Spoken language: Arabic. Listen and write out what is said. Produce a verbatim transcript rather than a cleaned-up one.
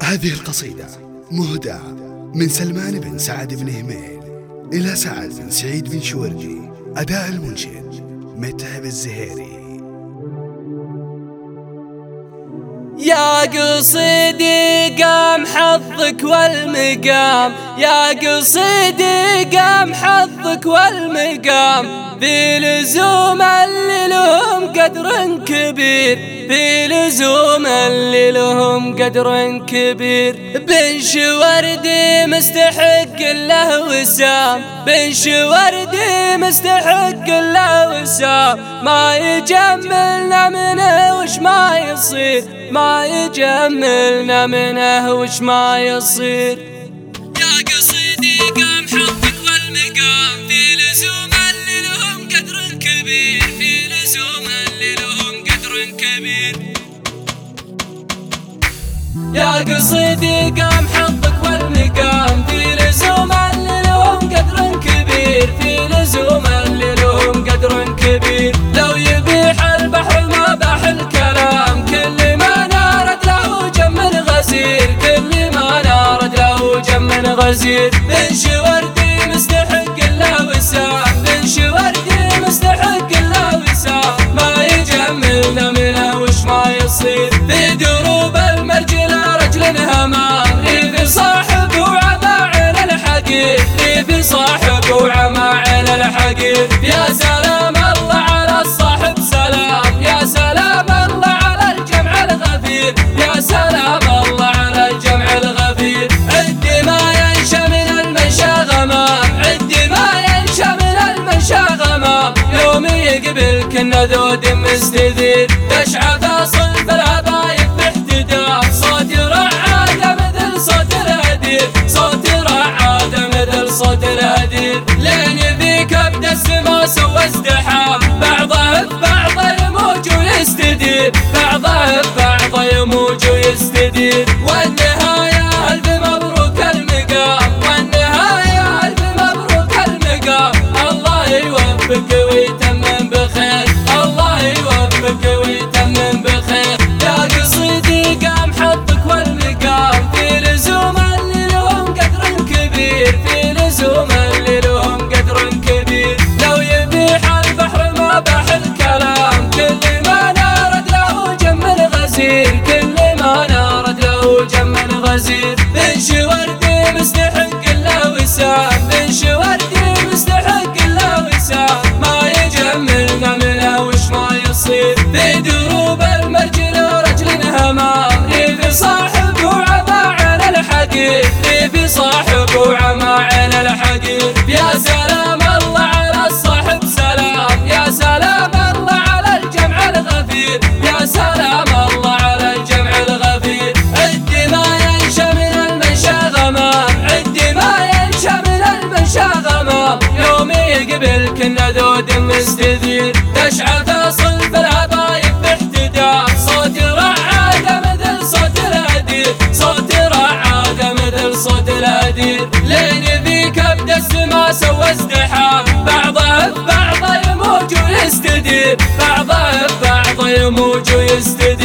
هذه القصيدة مهداة من سلمان بن سعد بن هميل إلى سعد بن سعيد بن شوردي. أداء المنشد متعب الزهيري. يا قصيدي قام حظك والمقام، يا قصيدي قام حظك والمقام، بلزوم اللي لهم قدر كبير، بلزوم اللي لهم قدر كبير. بن شوردي مستحق له وسام، بن شوردي مستحق له وسام، ما يجملنا منه وش ما يصير، ما يجملنا منه وش ما يصير. يا قصيدي قام حظك والمقام، في لزوم اللي لهم قدر كبير، في لزوم اللي لهم قدر كبير. يا قصيدي قام حظك والمقام، في لزوم اللي لهم قدر كبير، في لزوم اللي لهم قدر كبير. لو يبيح البحر ما باح الكلام، كل ما نارد له جم غزير، كل ما نارد له جم غزير. بن شوردي مستحق له وسام، بن شوردي مستحق له وسام، ما يجملنا منه وش ما يصير. في دروب المرجلة رجل همام، ريف صاحب وعماعل الحقير، ريف صاحب وعماعل الحقير. يا سلام الله على الصاحب سلام، يا سلام الله على الجمع الغفير، يا سلام الله على الجمع الغفير. عد ما ينشا من المنشا غمام، عد ما ينشا من المنشا غمام، يوم يقبل كنا ذود مستدير. تشعى فاصل في العبايب باحتدام، صوت رعادة مثل صوت الهدير، صوت رعادة مثل صوت الهدير. لين في كبد السما سوى ازدحام، بعضه ببعضه يموج ويستدير، بعضه ببعضه يموج ويستدير. والنهاية ألف مبروك المقام، والنهاية ألف مبروك المقام. الله يوفقك ويتمم بخير، الله يوفقك ويتمم بخير. يا قصيدي قام حظك والمقام، في لزوم اللي لهم قدر كبير، في لزوم اللي لهم قدر كبير. لو يبيح البحر ما باح الكلام، كل ما نارد له جم غزير، كل ما نارد له جم غزير. بن شوردي مستحق له وسام، بن شوردي مستحق له وسام، ما يجملنا منه وش ما يصير. في دروب المرجلة رجل همام، ريف صاحب وعماعل الحقير، ريف صاحب وعماعل الحقير. يا سلام الله على الصاحب سلام، يا سلام الله على الجمع الغفير، يا سلام الله على الجمع الغفير. عد ما ينشا من المنشا غمام، عد ما ينشا من المنشا غمام، يوم يقبل كنا ذود مستدير. تشعى فاصل في العبايب باحتدام، صوت رعادة مثل صوت الهدير، صوت رعادة مثل صوت الهدير. لين في كبد السما سوى ازدحام، بعضه ببعضه يموج ويستدير، بعضه ببعضه يموج ويستدير.